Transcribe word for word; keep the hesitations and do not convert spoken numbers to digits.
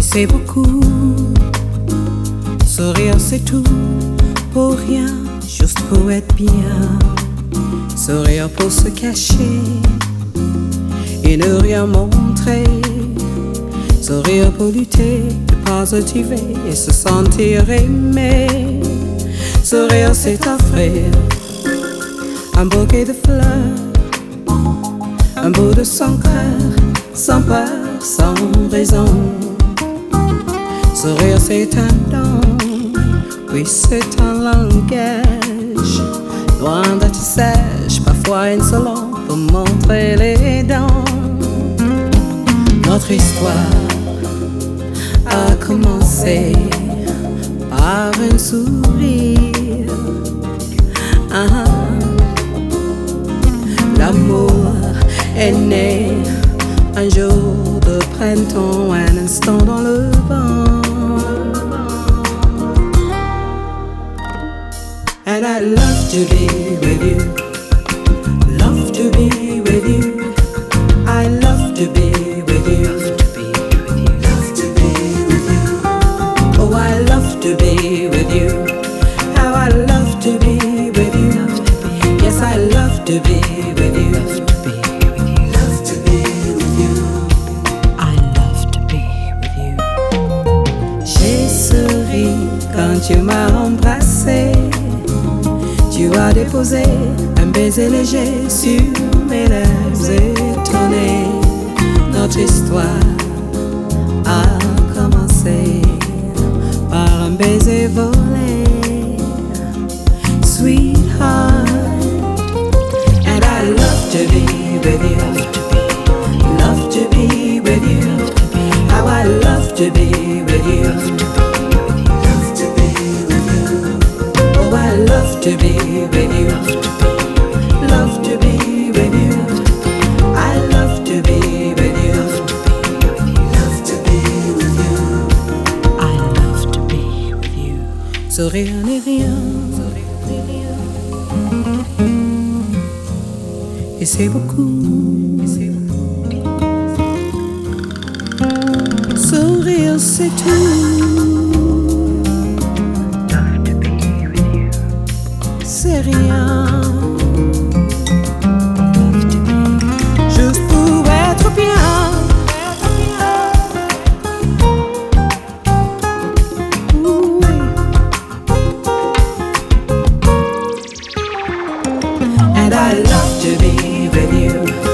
c'est beaucoup. Sourire c'est tout, pour rien, juste pour être bien. Sourire pour se cacher et ne rien montrer. Sourire pour lutter, positiver et se sentir aimé. Sourire c'est offrir un bouquet de fleurs, un bout de son cœur, sans peur, sans raison. Sourire c'est un don, oui c'est un langage, loin d'être sage, parfois insolent pour montrer les dents. Notre histoire a commencé par un sourire. Ah, l'amour est né un jour de printemps, un instant dans le vent. And I love to be with you, love to be with you. I love to be with you, love to be with you. Oh, I love to be with you. How I love to be with you. Yes, I love to be with you. Love to be with you. I love to be with you. J'ai souri quand tu m'as embrassé. Tu as déposé un baiser léger sur mes lèvres étonnées. Notre histoire a commencé par un baiser volé. Sweetheart, and I love to be with you. Love to be with you. How I love to be with you. Love to be with you. Oh, I love to be with you. Love to be with you. I love to be with you. Love to be with you. I love to be with you. Sourire n'est rien. Et c'est beaucoup. Sourire c'est tout. C'est rien. Juste pour être bien. Ooh. And I love to be with you.